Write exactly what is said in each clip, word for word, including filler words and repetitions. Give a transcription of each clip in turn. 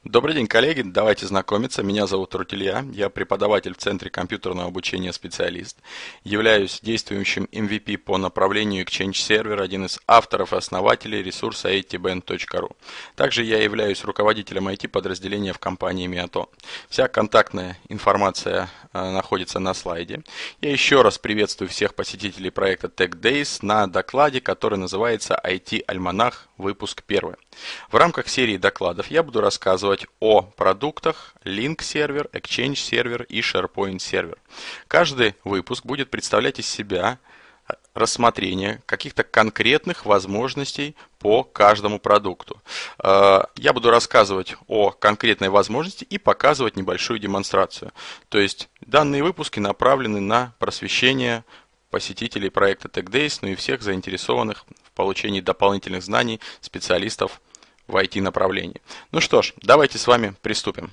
Добрый день, коллеги. Давайте знакомиться. Меня зовут Рутилья. Я преподаватель в Центре компьютерного обучения специалист. Являюсь действующим эм ви пи по направлению Exchange Server, один из авторов и основателей ресурса эй ти бенд точка ру. Также я являюсь руководителем ай ти-подразделения в компании Миато. Вся контактная информация э, находится на слайде. Я еще раз приветствую всех посетителей проекта Tech Days на докладе, который называется ай ти-альманах, выпуск первый. В рамках серии докладов я буду рассказывать о продуктах Link сервер, Exchange сервер и SharePoint сервер. Каждый выпуск будет представлять из себя рассмотрение каких-то конкретных возможностей по каждому продукту. Я буду рассказывать о конкретной возможности и показывать небольшую демонстрацию. То есть данные выпуски направлены на просвещение посетителей проекта Tech Days, ну и всех заинтересованных в получении дополнительных знаний специалистов в ай ти-направлении. Ну что ж, давайте с вами приступим.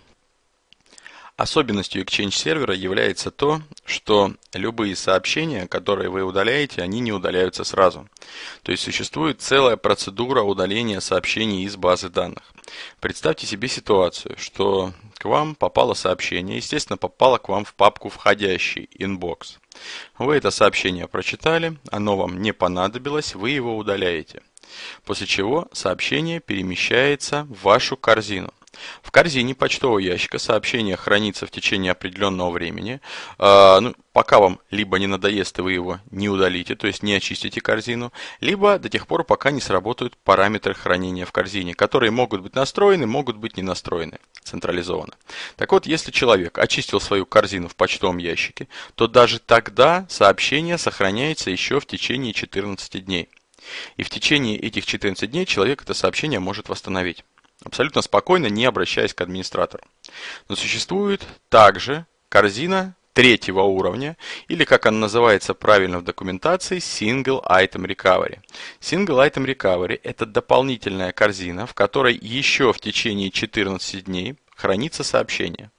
Особенностью Exchange сервера является то, что любые сообщения, которые вы удаляете, они не удаляются сразу. То есть существует целая процедура удаления сообщений из базы данных. Представьте себе ситуацию, что к вам попало сообщение, естественно, попало к вам в папку «Входящий» inbox. Вы это сообщение прочитали, оно вам не понадобилось, вы его удаляете. После чего сообщение перемещается в вашу корзину. В корзине почтового ящика сообщение хранится в течение определенного времени. Э, ну, пока вам либо не надоест и вы его не удалите, то есть не очистите корзину, либо до тех пор, пока не сработают параметры хранения в корзине, которые могут быть настроены, могут быть не настроены централизованно. Так вот, если человек очистил свою корзину в почтовом ящике, то даже тогда сообщение сохраняется еще в течение четырнадцати дней. И в течение этих четырнадцати дней человек это сообщение может восстановить. Абсолютно спокойно, не обращаясь к администратору. Но существует также корзина третьего уровня, или как она называется правильно в документации, Single Item Recovery. Single Item Recovery – это дополнительная корзина, в которой еще в течение четырнадцати дней хранится сообщение.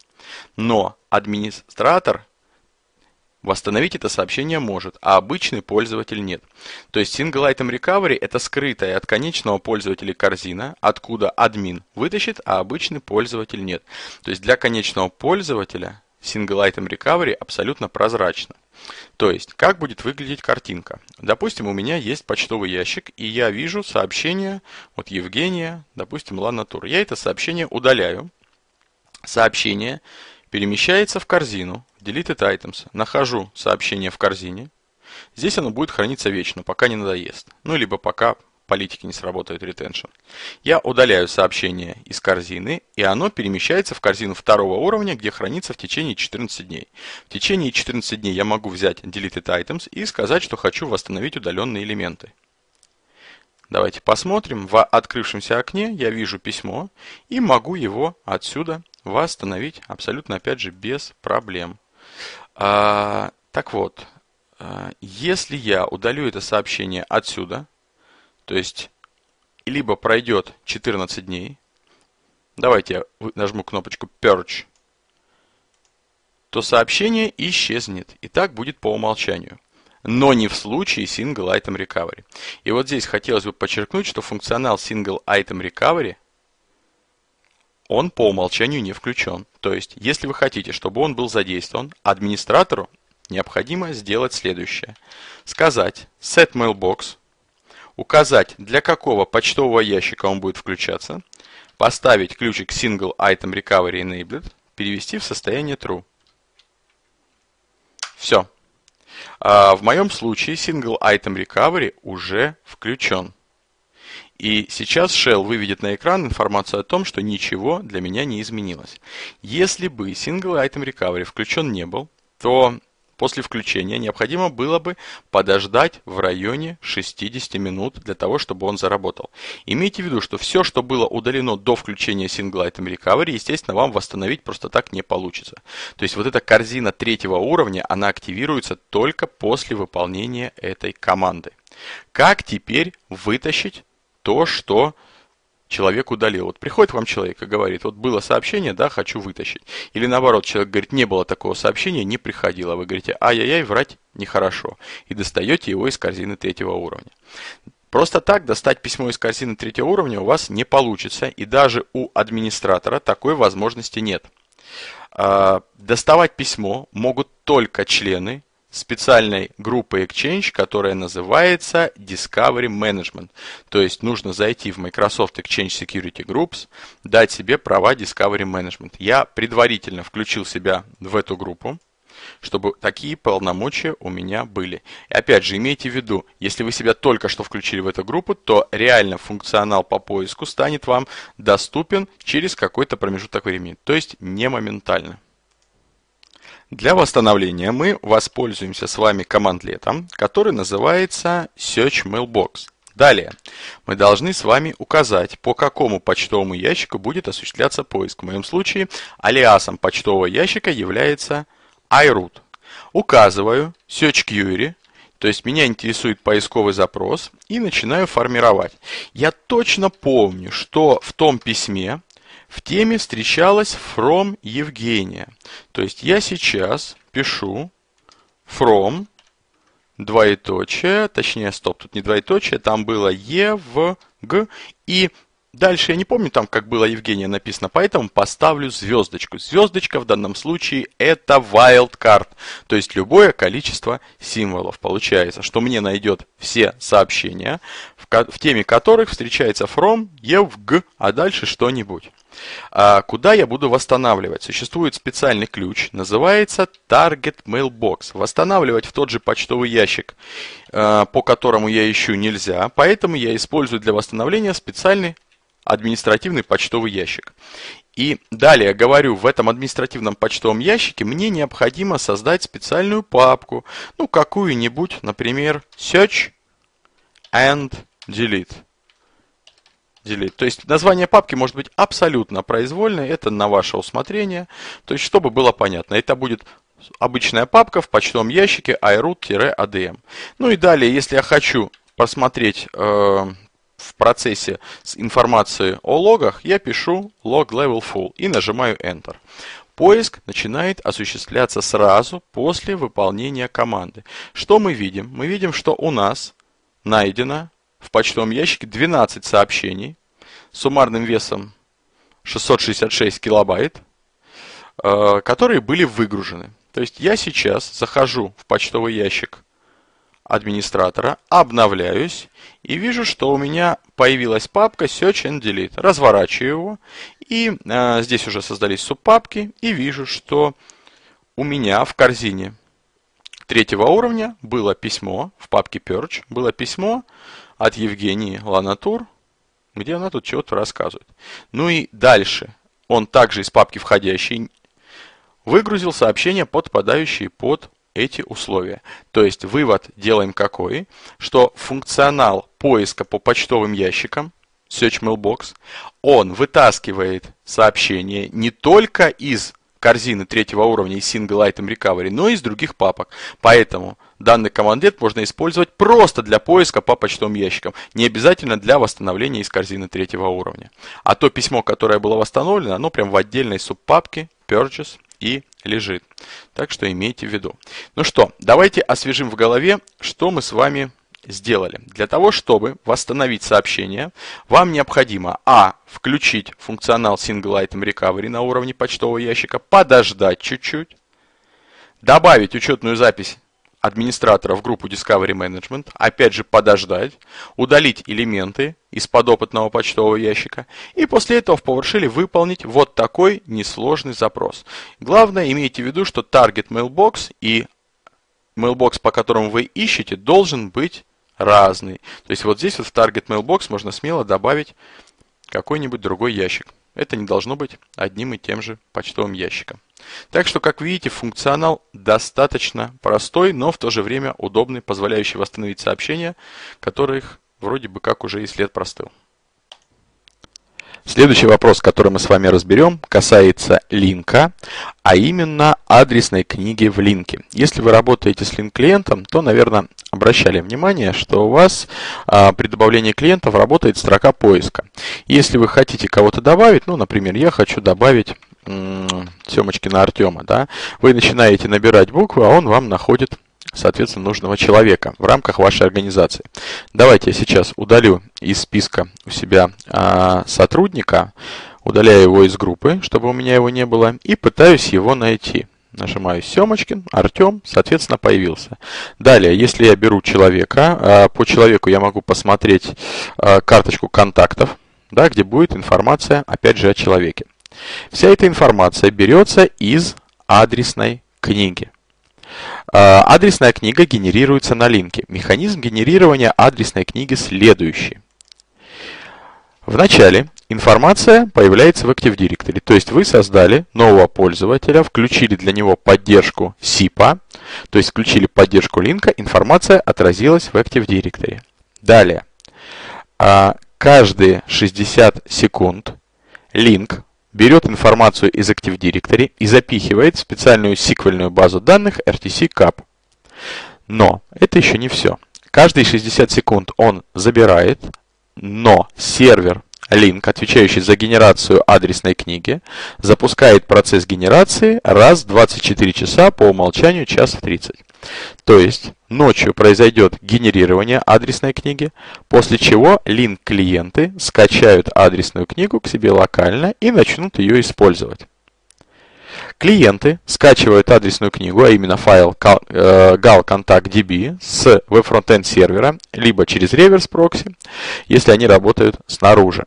Но администратор восстановить это сообщение может, а обычный пользователь нет. То есть Single Item Recovery – это скрытая от конечного пользователя корзина, откуда админ вытащит, а обычный пользователь нет. То есть для конечного пользователя Single Item Recovery абсолютно прозрачно. То есть, как будет выглядеть картинка? Допустим, у меня есть почтовый ящик, и я вижу сообщение от Евгения, допустим, Ланатур. Я это сообщение удаляю. Сообщение перемещается в корзину, Deleted Items, нахожу сообщение в корзине. Здесь оно будет храниться вечно, пока не надоест. Ну, либо пока политики не сработает retention. Я удаляю сообщение из корзины, и оно перемещается в корзину второго уровня, где хранится в течение четырнадцати дней. В течение четырнадцати дней я могу взять Deleted Items и сказать, что хочу восстановить удаленные элементы. Давайте посмотрим. В открывшемся окне я вижу письмо и могу его отсюда восстановить абсолютно, опять же, без проблем. А, так вот, а, если я удалю это сообщение отсюда, то есть либо пройдет четырнадцать дней, давайте я нажму кнопочку Purge, то сообщение исчезнет, и так будет по умолчанию. Но не в случае Single Item Recovery. И вот здесь хотелось бы подчеркнуть, что функционал Single Item Recovery он по умолчанию не включен. То есть, если вы хотите, чтобы он был задействован, администратору необходимо сделать следующее. Сказать set mailbox, указать, для какого почтового ящика он будет включаться, поставить ключик Single Item Recovery Enabled, перевести в состояние true. Все. А в моем случае Single Item Recovery уже включен. И сейчас Shell выведет на экран информацию о том, что ничего для меня не изменилось. Если бы Single Item Recovery включен не был, то после включения необходимо было бы подождать в районе шестидесяти минут для того, чтобы он заработал. Имейте в виду, что все, что было удалено до включения Single Item Recovery, естественно, вам восстановить просто так не получится. То есть вот эта корзина третьего уровня, она активируется только после выполнения этой команды. Как теперь вытащить то, что человек удалил? Вот приходит к вам человек и говорит, вот было сообщение, да, хочу вытащить. Или наоборот, человек говорит, не было такого сообщения, не приходило. Вы говорите, ай-яй-яй, врать нехорошо. И достаете его из корзины третьего уровня. Просто так достать письмо из корзины третьего уровня у вас не получится, и даже у администратора такой возможности нет. Доставать письмо могут только члены специальной группы Exchange, которая называется Discovery Management. То есть нужно зайти в Microsoft Exchange Security Groups, дать себе права Discovery Management. Я предварительно включил себя в эту группу, чтобы такие полномочия у меня были. И опять же, имейте в виду, если вы себя только что включили в эту группу, то реально функционал по поиску станет вам доступен через какой-то промежуток времени, то есть не моментально. Для восстановления мы воспользуемся с вами командлетом, который называется Search Mailbox. Далее мы должны с вами указать, по какому почтовому ящику будет осуществляться поиск. В моем случае алиасом почтового ящика является iRoot. Указываю Search Query, то есть меня интересует поисковый запрос, и начинаю формировать. Я точно помню, что в том письме в теме встречалось from Евгения. То есть я сейчас пишу from, двоеточие, точнее, стоп, тут не двоеточие, там было Е, В, Г, и дальше я не помню там, как было Евгения написано, поэтому поставлю звездочку. Звездочка в данном случае это wildcard, то есть любое количество символов. Получается, что мне найдет все сообщения, в, в теме которых встречается from, Е, В, Г, а дальше что-нибудь. А куда я буду восстанавливать? Существует специальный ключ, называется Target Mailbox. Восстанавливать в тот же почтовый ящик, по которому я ищу, нельзя, поэтому я использую для восстановления специальный административный почтовый ящик. И далее говорю, в этом административном почтовом ящике мне необходимо создать специальную папку, ну какую-нибудь, например, Search and Delete. Delete. То есть название папки может быть абсолютно произвольное, это на ваше усмотрение, то есть чтобы было понятно. Это будет обычная папка в почтовом ящике iRoot-эй ди эм. Ну и далее, если я хочу посмотреть э, в процессе информации о логах, я пишу log level full и нажимаю Enter. Поиск начинает осуществляться сразу после выполнения команды. Что мы видим? Мы видим, что у нас найдено в почтовом ящике двенадцать сообщений с суммарным весом шестьсот шестьдесят шесть килобайт, которые были выгружены. То есть я сейчас захожу в почтовый ящик администратора, обновляюсь и вижу, что у меня появилась папка Search and Delete. Разворачиваю его, и э, здесь уже создались субпапки, и вижу, что у меня в корзине третьего уровня было письмо, в папке Purge было письмо от Евгении Ланатур, где она тут чего-то рассказывает. Ну и дальше он также из папки входящий выгрузил сообщения, подпадающие под эти условия. То есть вывод делаем какой, что функционал поиска по почтовым ящикам, Search Mailbox, он вытаскивает сообщения не только из корзины третьего уровня и Single Item Recovery, но и из других папок. Поэтому данный командлет можно использовать просто для поиска по почтовым ящикам, не обязательно для восстановления из корзины третьего уровня. А то письмо, которое было восстановлено, оно прям в отдельной субпапке Purges и лежит. Так что имейте в виду. Ну что, давайте освежим в голове, что мы с вами сделали. Для того, чтобы восстановить сообщение, вам необходимо а. включить функционал Single Item Recovery на уровне почтового ящика, подождать чуть-чуть, добавить учетную запись администратора в группу Discovery Management, опять же подождать, удалить элементы из подопытного почтового ящика и после этого в PowerShell выполнить вот такой несложный запрос. Главное, имейте в виду, что Target Mailbox и Mailbox, по которому вы ищете, должен быть разный. То есть вот здесь вот в Target Mailbox можно смело добавить какой-нибудь другой ящик. Это не должно быть одним и тем же почтовым ящиком. Так что, как видите, функционал достаточно простой, но в то же время удобный, позволяющий восстановить сообщения, которых вроде бы как уже и след простыл. Следующий вопрос, который мы с вами разберем, касается линка, а именно адресной книги в линке. Если вы работаете с линк-клиентом, то, наверное, обращали внимание, что у вас а, при добавлении клиентов работает строка поиска. Если вы хотите кого-то добавить, ну, например, я хочу добавить м- Семочкина Артема, да, вы начинаете набирать буквы, а он вам находит соответственно, нужного человека в рамках вашей организации. Давайте я сейчас удалю из списка у себя а, сотрудника, удаляю его из группы, чтобы у меня его не было, и пытаюсь его найти. Нажимаю Семочкин, Артем, соответственно, появился. Далее, если я беру человека, по человеку я могу посмотреть карточку контактов, да, где будет информация, опять же, о человеке. Вся эта информация берется из адресной книги. Адресная книга генерируется на линке. Механизм генерирования адресной книги следующий. Вначале информация появляется в Active Directory, то есть вы создали нового пользователя, включили для него поддержку сипа, то есть включили поддержку линка, информация отразилась в Active Directory. Далее, каждые шестьдесят секунд линк берет информацию из Active Directory и запихивает в специальную сиквельную базу данных эр ти си кап. Но это еще не все. Каждые шестьдесят секунд он забирает, но сервер Link, отвечающий за генерацию адресной книги, запускает процесс генерации раз в двадцать четыре часа, по умолчанию час в тридцать. То есть ночью произойдет генерирование адресной книги, после чего Link клиенты скачают адресную книгу к себе локально и начнут ее использовать. Клиенты скачивают адресную книгу, а именно файл gal-contact.db с веб-фронтенд сервера, либо через реверс-прокси, если они работают снаружи.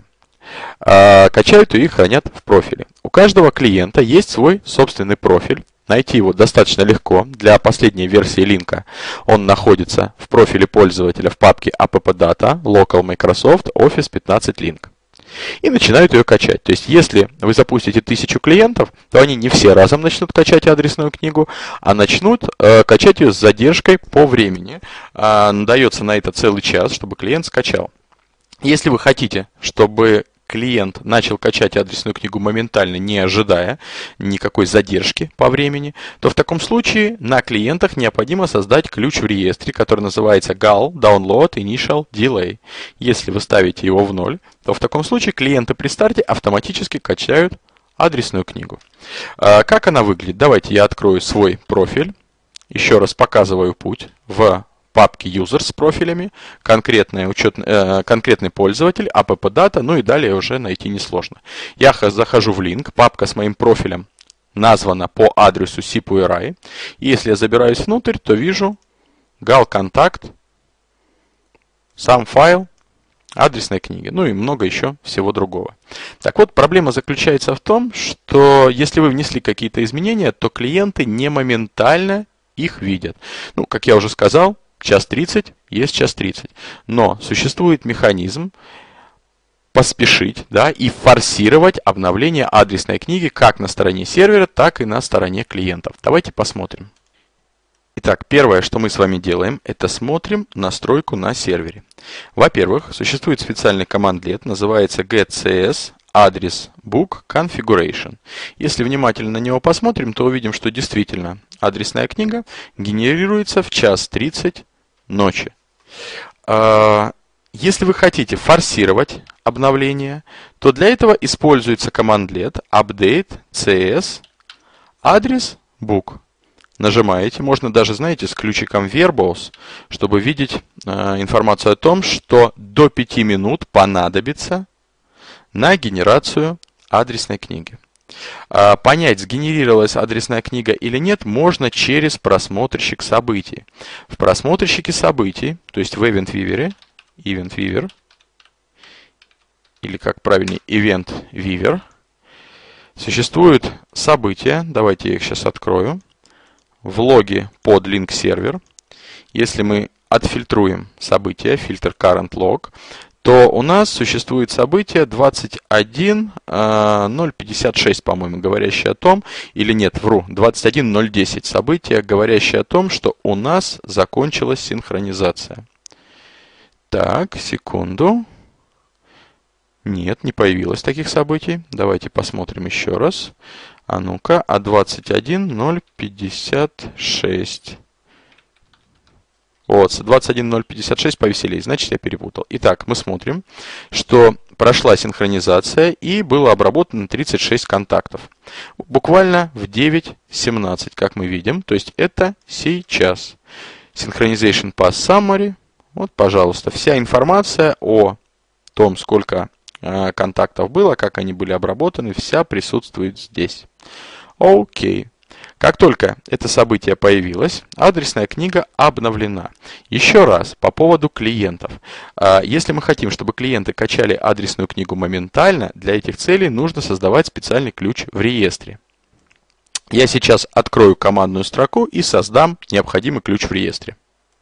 Качают ее и хранят в профиле. У каждого клиента есть свой собственный профиль. Найти его достаточно легко. Для последней версии линка он находится в профиле пользователя в папке appdata, local Microsoft, Office пятнадцать Link. И начинают ее качать. То есть, если вы запустите тысячу клиентов, то они не все разом начнут качать адресную книгу, а начнут э, качать ее с задержкой по времени. Э, дается на это целый час, чтобы клиент скачал. Если вы хотите, чтобы клиент начал качать адресную книгу моментально, не ожидая никакой задержки по времени, то в таком случае на клиентах необходимо создать ключ в реестре, который называется gal download initial delay. Если вы ставите его в ноль, то в таком случае клиенты при старте автоматически качают адресную книгу. Как она выглядит? Давайте я открою свой профиль. Еще раз показываю путь в папки users с профилями, конкретный, учет, э, конкретный пользователь, appdata, ну и далее уже найти несложно. Я захожу в линк, папка с моим профилем названа по адресу sip.uri. И если я забираюсь внутрь, то вижу gal-contact, сам файл адресной книги, ну и много еще всего другого. Так вот, проблема заключается в том, что если вы внесли какие-то изменения, то клиенты не моментально их видят. Ну, как я уже сказал, час тридцать есть час тридцать. Но существует механизм поспешить, да, и форсировать обновление адресной книги как на стороне сервера, так и на стороне клиентов. Давайте посмотрим. Итак, первое, что мы с вами делаем, это смотрим настройку на сервере. Во-первых, существует специальный командлет, называется getcs address book configuration. Если внимательно на него посмотрим, то увидим, что действительно адресная книга генерируется в час тридцать ночи. Если вы хотите форсировать обновление, то для этого используется командлет update cs address book. Нажимаете, можно даже, знаете, с ключиком verbose, чтобы видеть э, информацию о том, что до пяти минут понадобится на генерацию адресной книги. Э, понять, сгенерировалась адресная книга или нет, можно через просмотрщик событий. В просмотрщике событий, то есть в Event Viewer, Event Viewer, или как правильнее, Event Viewer, существуют события, давайте я их сейчас открою. В логе под link сервер, если мы отфильтруем события, фильтр current log, то у нас существует событие двадцать один ноль пятьдесят шесть, по-моему, говорящее о том, или нет, вру, двадцать один ноль десять событие, говорящее о том, что у нас закончилась синхронизация. Так, секунду. Нет, не появилось таких событий. Давайте посмотрим еще раз. А ну-ка, а двадцать один ноль пятьдесят шесть. Вот, двадцать один ноль пятьдесят шесть повеселее, значит я перепутал. Итак, мы смотрим, что прошла синхронизация и было обработано тридцать шесть контактов. Буквально в девять семнадцать, как мы видим, то есть это сейчас. Synchronization Path Summary. Вот, пожалуйста, вся информация о том, сколько э, контактов было, как они были обработаны, вся присутствует здесь. Окей. Как только это событие появилось, адресная книга обновлена. Еще раз, по поводу клиентов. Если мы хотим, чтобы клиенты качали адресную книгу моментально, для этих целей нужно создавать специальный ключ в реестре. Я сейчас открою командную строку и создам необходимый ключ в реестре.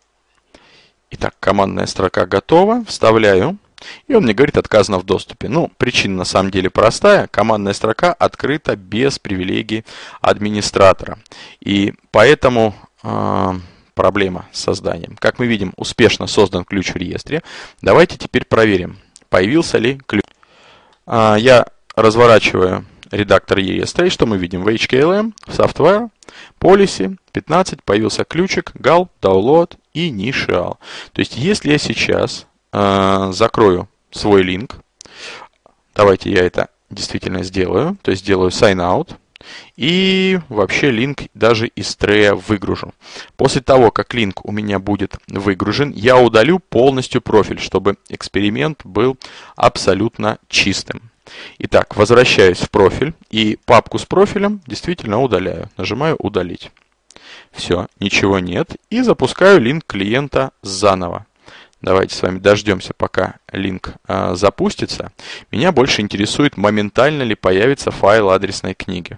Итак, командная строка готова. Вставляю. И он мне говорит, отказано в доступе. Ну, причина на самом деле простая. Командная строка открыта без привилегий администратора. И поэтому э, проблема с созданием. Как мы видим, успешно создан ключ в реестре. Давайте теперь проверим, появился ли ключ. Э, я разворачиваю редактор реестра. И что мы видим? В эйч кей эл эм, в Software, Policy, пятнадцать появился ключик gal, download и initial. То есть, если я сейчас закрою свой линк. Давайте я это действительно сделаю. То есть сделаю sign out. И вообще линк даже из трея выгружу. После того, как линк у меня будет выгружен, я удалю полностью профиль, чтобы эксперимент был абсолютно чистым. Итак, возвращаюсь в профиль и папку с профилем действительно удаляю. Нажимаю удалить. Все, ничего нет. И запускаю линк клиента заново. Давайте с вами дождемся, пока линк э, запустится. Меня больше интересует, моментально ли появится файл адресной книги.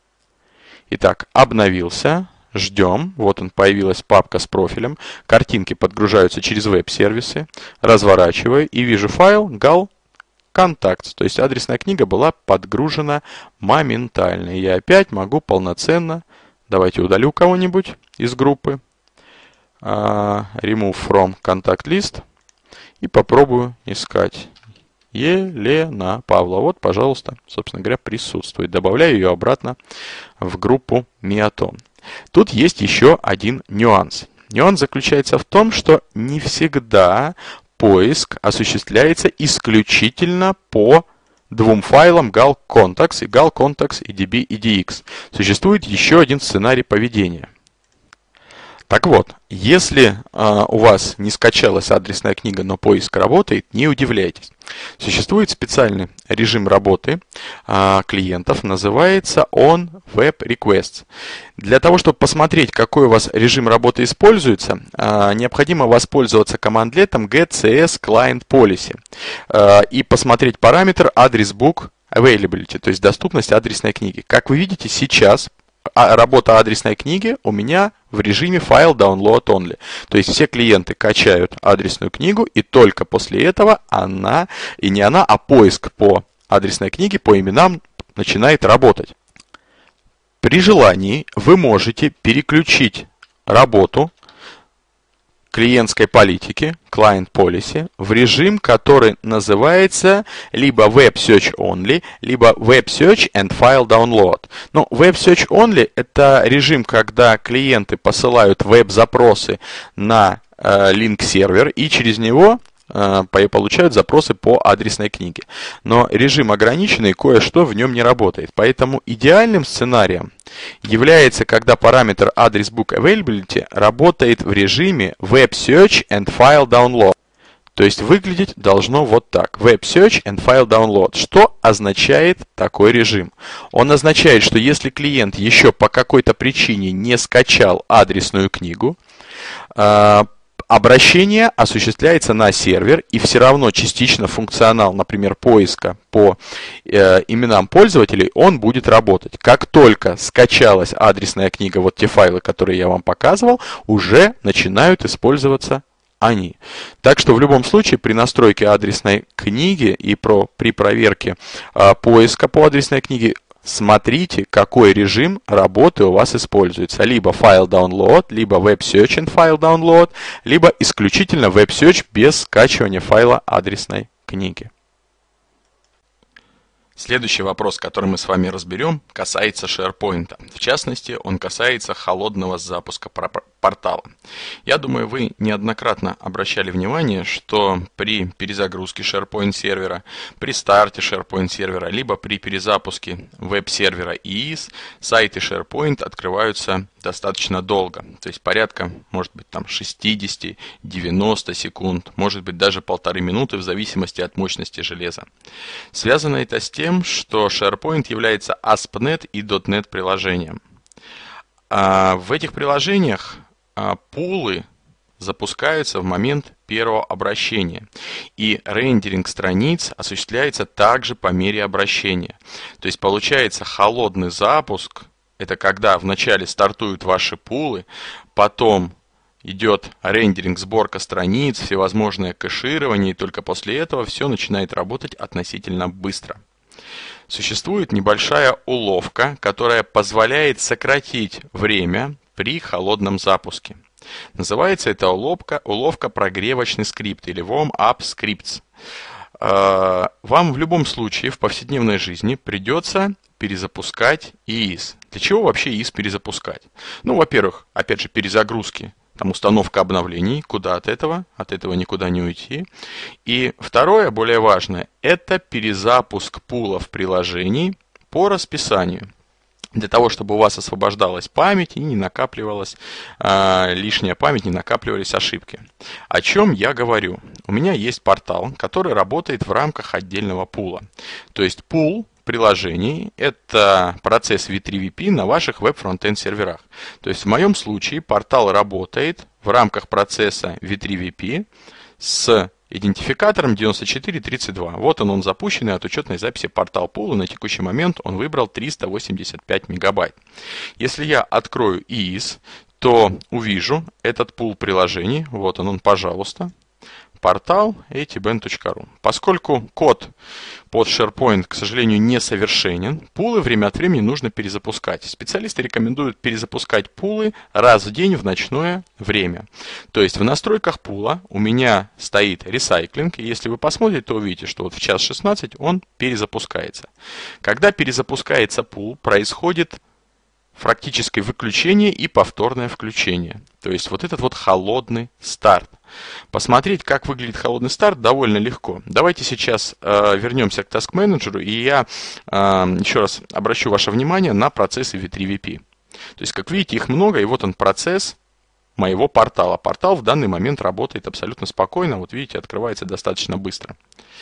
Итак, обновился. Ждем. Вот он, появилась папка с профилем. Картинки подгружаются через веб-сервисы. Разворачиваю и вижу файл gal contacts. То есть адресная книга была подгружена моментально. И я опять могу полноценно... Давайте удалю кого-нибудь из группы. Uh, remove from contact list и попробую искать Елена Павла. Вот, пожалуйста, собственно говоря, присутствует. Добавляю ее обратно в группу Миатон. Тут есть еще один нюанс. Нюанс заключается в том, что не всегда поиск осуществляется исключительно по двум файлам gal contacts и gal contacts и db edx. Существует еще один сценарий поведения. Так вот, если э, у вас не скачалась адресная книга, но поиск работает, не удивляйтесь. Существует специальный режим работы э, клиентов, называется он Web Requests. Для того, чтобы посмотреть, какой у вас режим работы используется, э, необходимо воспользоваться командлетом get cs client policy э, и посмотреть параметр address book availability, то есть доступность адресной книги. Как вы видите, сейчас А работа адресной книги у меня в режиме File Download Only. То есть все клиенты качают адресную книгу, и только после этого она, и не она, а поиск по адресной книге, по именам начинает работать. При желании вы можете переключить работу клиентской политики, Client Policy, в режим, который называется либо Web Search Only, либо Web Search and File Download. Но Web Search Only – это режим, когда клиенты посылают веб-запросы на э, линк-сервер и через него э, получают запросы по адресной книге. Но режим ограниченный, кое-что в нем не работает. Поэтому идеальным сценарием является, когда параметр address book availability работает в режиме Web Search and File Download. То есть выглядеть должно вот так. Web Search and File Download. Что означает такой режим? Он означает, что если клиент еще по какой-то причине не скачал адресную книгу, обращение осуществляется на сервер, и все равно частично функционал, например, поиска по э, именам пользователей, он будет работать. Как только скачалась адресная книга, вот те файлы, которые я вам показывал, уже начинают использоваться они. Так что в любом случае при настройке адресной книги и про, при проверке э, поиска по адресной книге, смотрите, какой режим работы у вас используется. Либо File Download, либо Web Search and File Download, либо исключительно Web Search без скачивания файла адресной книги. Следующий вопрос, который мы с вами разберем, касается SharePoint. В частности, он касается холодного запуска портала. Я думаю, вы неоднократно обращали внимание, что при перезагрузке SharePoint сервера, при старте SharePoint сервера, либо при перезапуске веб-сервера и ай эс, сайты SharePoint открываются достаточно долго. То есть порядка, может быть, там шестьдесят-девяносто секунд, может быть, даже полторы минуты в зависимости от мощности железа. Связано это с тем, что SharePoint является эй эй эс пи точка нет и точка нет приложением. А в этих приложениях а, пулы запускаются в момент первого обращения. И рендеринг страниц осуществляется также по мере обращения. То есть получается холодный запуск. Это когда вначале стартуют ваши пулы, потом идет рендеринг, сборка страниц, всевозможное кэширование, и только после этого все начинает работать относительно быстро. Существует небольшая уловка, которая позволяет сократить время при холодном запуске. Называется эта уловка, уловка прогревочный скрипт или warm-up scripts. Вам в любом случае в повседневной жизни придется перезапускать и ай эс. Для чего вообще и ай эс перезапускать? Ну, во-первых, опять же, перезагрузки. Там установка обновлений, куда от этого, от этого никуда не уйти. И второе, более важное, это перезапуск пулов приложений по расписанию. Для того, чтобы у вас освобождалась память и не накапливалась э, лишняя память, не накапливались ошибки. О чем я говорю? У меня есть портал, который работает в рамках отдельного пула. То есть пул приложений – это процесс ви три ви пи на ваших веб-фронтенд серверах. То есть в моем случае портал работает в рамках процесса ви три ви пи с идентификатором девяносто четыре тридцать два. Вот он, он запущенный от учетной записи портал пула. На текущий момент он выбрал триста восемьдесят пять мегабайт. Если я открою и ай эс, то увижу этот пул приложений. Вот он, он, пожалуйста. Портал эй ти бен точка ру. Поскольку код под SharePoint, к сожалению, несовершенен, пулы время от времени нужно перезапускать. Специалисты рекомендуют перезапускать пулы раз в день в ночное время. То есть в настройках пула у меня стоит ресайклинг, и если вы посмотрите, то увидите, что вот в час шестнадцать он перезапускается. Когда перезапускается пул, происходит фактическое выключение и повторное включение. То есть вот этот вот холодный старт. Посмотреть, как выглядит холодный старт, довольно легко. Давайте сейчас э, вернемся к Task Manager, и я э, еще раз обращу ваше внимание на процессы ви три ви пи. То есть, как видите, их много, и вот он процесс моего портала. Портал в данный момент работает абсолютно спокойно. Вот видите, открывается достаточно быстро.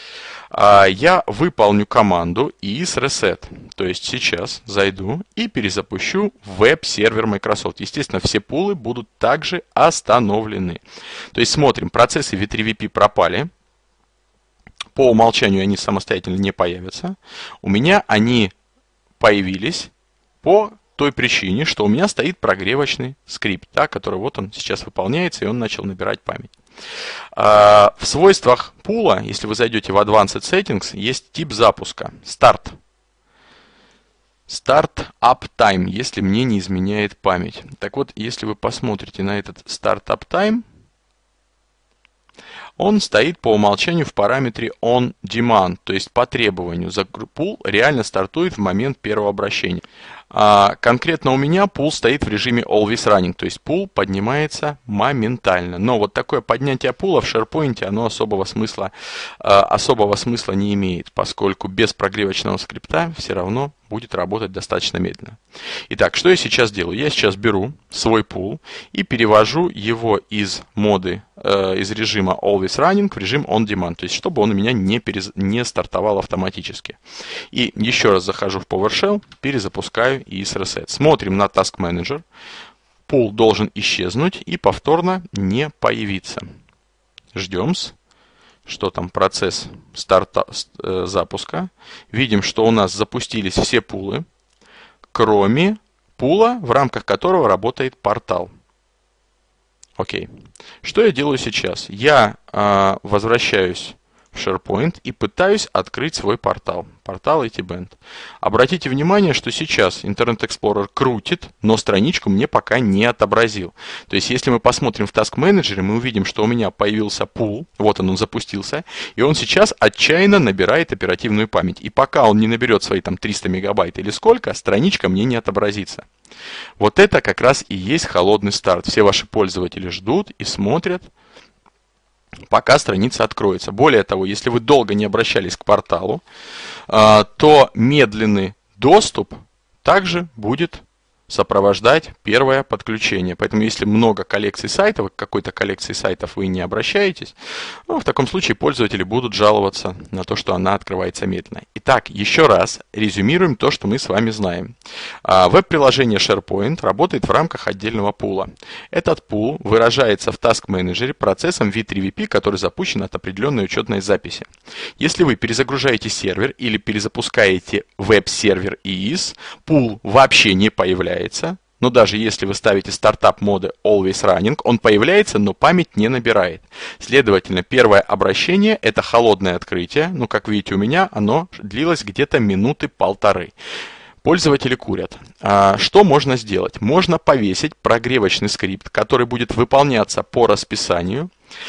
Я выполню команду и ай эс reset. То есть сейчас зайду и перезапущу веб-сервер Microsoft. Естественно, все пулы будут также остановлены. То есть смотрим, процессы ви три ви пи пропали. По умолчанию они самостоятельно не появятся. У меня они появились по той причине, что у меня стоит прогревочный скрипт, да, который вот он сейчас выполняется, и он начал набирать память. В свойствах пула, если вы зайдете в Advanced Settings, есть тип запуска Start. Start Up Time, если мне не изменяет память. Так вот, если вы посмотрите на этот Start Up Time, он стоит по умолчанию в параметре On Demand, то есть по требованию. Пул реально стартует в момент первого обращения. А конкретно у меня пул стоит в режиме Always Running, то есть пул поднимается моментально. Но вот такое поднятие пула в SharePoint, оно особого смысла, особого смысла не имеет, поскольку без прогревочного скрипта все равно будет работать достаточно медленно. Итак, что я сейчас делаю? Я сейчас беру свой пул и перевожу его из моды, э, из режима Always Running в режим On Demand, то есть чтобы он у меня не, перез... не стартовал автоматически. И еще раз захожу в PowerShell, перезапускаю и ай эс Reset. Смотрим на Task Manager. Пул должен исчезнуть и повторно не появиться. Ждем. Что там процесс старта, э, запуска. Видим, что у нас запустились все пулы, кроме пула, в рамках которого работает портал. Окей. Что я делаю сейчас? Я э, возвращаюсь в SharePoint и пытаюсь открыть свой портал. Портал эй ти Band. Обратите внимание, что сейчас Internet Explorer крутит, но страничку мне пока не отобразил. То есть, если мы посмотрим в Task Manager, мы увидим, что у меня появился пул, вот он, он запустился, и он сейчас отчаянно набирает оперативную память. И пока он не наберет свои там триста мегабайт или сколько, страничка мне не отобразится. Вот это как раз и есть холодный старт. Все ваши пользователи ждут и смотрят, пока страница откроется. Более того, если вы долго не обращались к порталу, то медленный доступ также будет сопровождать первое подключение. Поэтому, если много коллекций сайтов, к какой-то коллекции сайтов вы не обращаетесь, ну, в таком случае пользователи будут жаловаться на то, что она открывается медленно. Итак, еще раз резюмируем то, что мы с вами знаем. Веб-приложение SharePoint работает в рамках отдельного пула. Этот пул выражается в Task Manager процессом ви три ви пи, который запущен от определенной учетной записи. Если вы перезагружаете сервер или перезапускаете веб-сервер ай ай эс, пул вообще не появляется. Но даже если вы ставите стартап моды Always Running, он появляется, но память не набирает. Следовательно, первое обращение – это холодное открытие. Ну, как видите, у меня оно длилось где-то минуты полторы. Пользователи курят. А что можно сделать? Можно повесить прогревочный скрипт, который будет выполняться по расписанию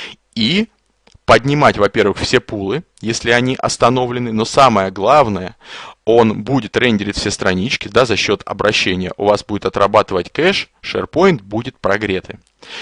и поднимать, во-первых, все пулы, если они остановлены, но самое главное, он будет рендерить все странички, да, за счет обращения. У вас будет отрабатывать кэш, SharePoint будет прогретый.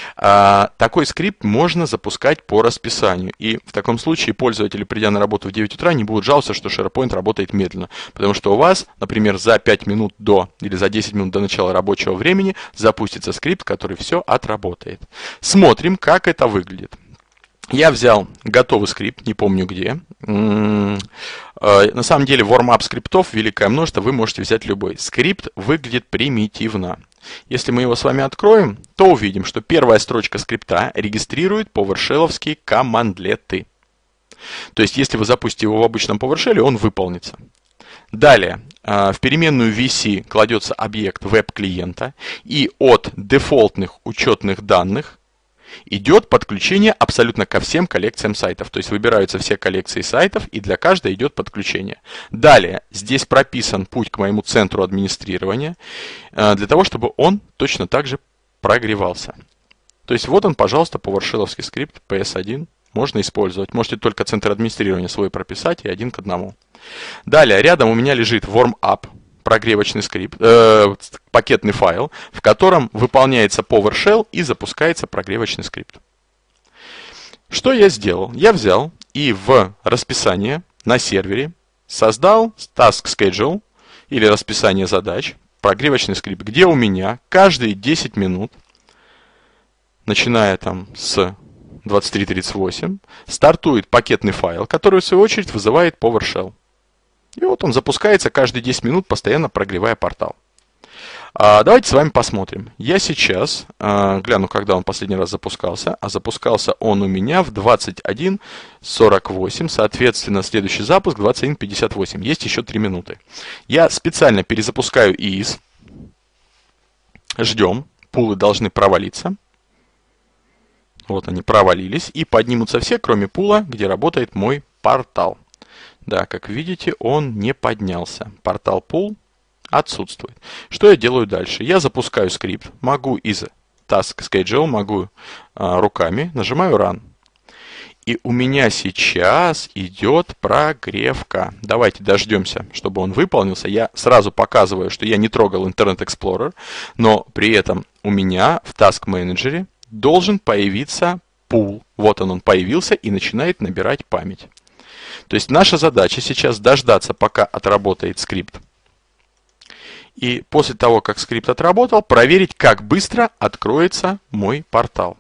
А, такой скрипт можно запускать по расписанию. И в таком случае пользователи, придя на работу в девять утра, не будут жаловаться, что SharePoint работает медленно. Потому что у вас, например, за пять минут до или за десять минут до начала рабочего времени запустится скрипт, который все отработает. Смотрим, как это выглядит. Я взял готовый скрипт, не помню где. На самом деле warm-up скриптов великое множество, вы можете взять любой. Скрипт выглядит примитивно. Если мы его с вами откроем, то увидим, что первая строчка скрипта регистрирует PowerShell-овские командлеты. То есть, если вы запустите его в обычном PowerShell, он выполнится. Далее, в переменную ви си кладется объект веб-клиента, и от дефолтных учетных данных идет подключение абсолютно ко всем коллекциям сайтов. То есть выбираются все коллекции сайтов, и для каждой идет подключение. Далее, здесь прописан путь к моему центру администрирования, для того, чтобы он точно так же прогревался. То есть вот он, пожалуйста, PowerShell-овский скрипт пи эс один. Можно использовать. Можете только центр администрирования свой прописать и один к одному. Далее, рядом у меня лежит warm-up. Прогревочный скрипт, э, пакетный файл, в котором выполняется PowerShell и запускается прогревочный скрипт. Что я сделал? Я взял и в расписание на сервере создал Task Schedule или расписание задач, прогревочный скрипт, где у меня каждые десять минут, начиная там с двадцать три тридцать восемь, стартует пакетный файл, который в свою очередь вызывает PowerShell. И вот он запускается каждые десять минут, постоянно прогревая портал. А, давайте с вами посмотрим. Я сейчас а, гляну, когда он последний раз запускался. А запускался он у меня в двадцать один сорок восемь. Соответственно, следующий запуск двадцать один пятьдесят восемь. Есть еще три минуты. Я специально перезапускаю ай ай эс. Ждем. Пулы должны провалиться. Вот они провалились. И поднимутся все, кроме пула, где работает мой портал. Да, как видите, он не поднялся. Портал пул отсутствует. Что я делаю дальше? Я запускаю скрипт. Могу из Task Schedule, могу а, руками. Нажимаю Run. И у меня сейчас идет прогревка. Давайте дождемся, чтобы он выполнился. Я сразу показываю, что я не трогал Internet Explorer. Но при этом у меня в Task Manager должен появиться пул. Вот он, он появился и начинает набирать память. То есть наша задача сейчас дождаться, пока отработает скрипт. И после того, как скрипт отработал, проверить, как быстро откроется мой портал.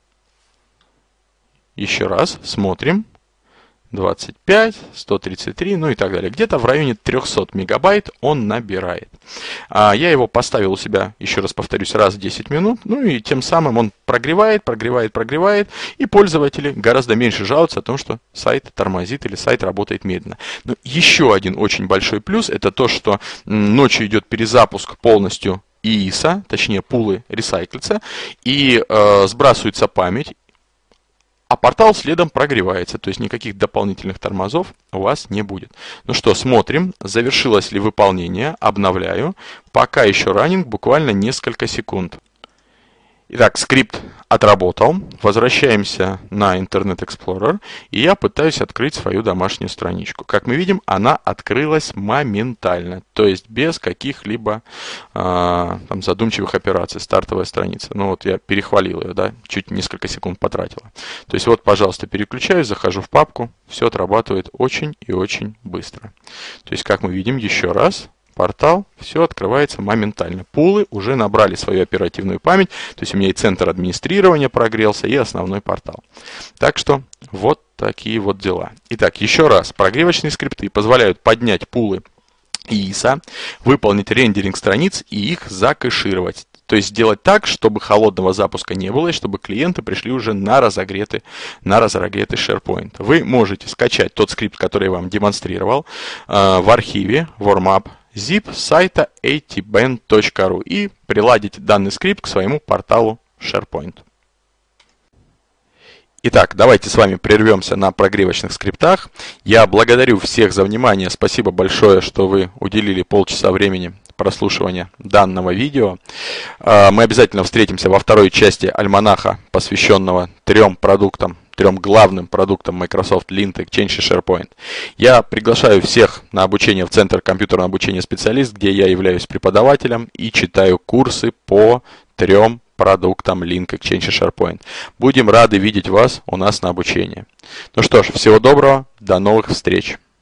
Еще раз смотрим. двадцать пять, сто тридцать три, ну и так далее. Где-то в районе триста мегабайт он набирает. А я его поставил у себя, еще раз повторюсь, раз в десять минут. Ну и тем самым он прогревает, прогревает, прогревает. И пользователи гораздо меньше жалуются о том, что сайт тормозит или сайт работает медленно. Но еще один очень большой плюс, это то, что ночью идет перезапуск полностью ай ай эс, точнее пулы ресайклятся, и э, сбрасывается память. а портал следом прогревается, то есть никаких дополнительных тормозов у вас не будет. Ну что, смотрим, завершилось ли выполнение, обновляю. Пока еще раннинг, буквально несколько секунд. Итак, скрипт отработал. Возвращаемся на Internet Explorer, и я пытаюсь открыть свою домашнюю страничку. Как мы видим, она открылась моментально, то есть без каких-либо э, там, задумчивых операций. Стартовая страница. Ну вот я перехвалил ее, да, чуть несколько секунд потратила. То есть вот, пожалуйста, переключаюсь, захожу в папку, все отрабатывает очень и очень быстро. То есть, как мы видим, еще раз. Портал, все открывается моментально. Пулы уже набрали свою оперативную память, то есть у меня и центр администрирования прогрелся, и основной портал. Так что вот такие вот дела. Итак, еще раз, прогревочные скрипты позволяют поднять пулы и ай эс о, выполнить рендеринг страниц и их закэшировать. То есть сделать так, чтобы холодного запуска не было, и чтобы клиенты пришли уже на разогретый, на разогретый SharePoint. Вы можете скачать тот скрипт, который я вам демонстрировал, э, в архиве warmup zip сайта эй ти бен точка ру и приладить данный скрипт к своему порталу SharePoint. Итак, давайте с вами прервемся на прогревочных скриптах. Я благодарю всех за внимание. Спасибо большое, что вы уделили полчаса времени прослушивания данного видео. Мы обязательно встретимся во второй части альманаха, посвященного трем продуктам, трем главным продуктам Microsoft Lint, Exchange и SharePoint. Я приглашаю всех на обучение в Центр компьютерного обучения специалист, где я являюсь преподавателем и читаю курсы по трем продуктам Lint, Exchange и SharePoint. Будем рады видеть вас у нас на обучении. Ну что ж, всего доброго, до новых встреч!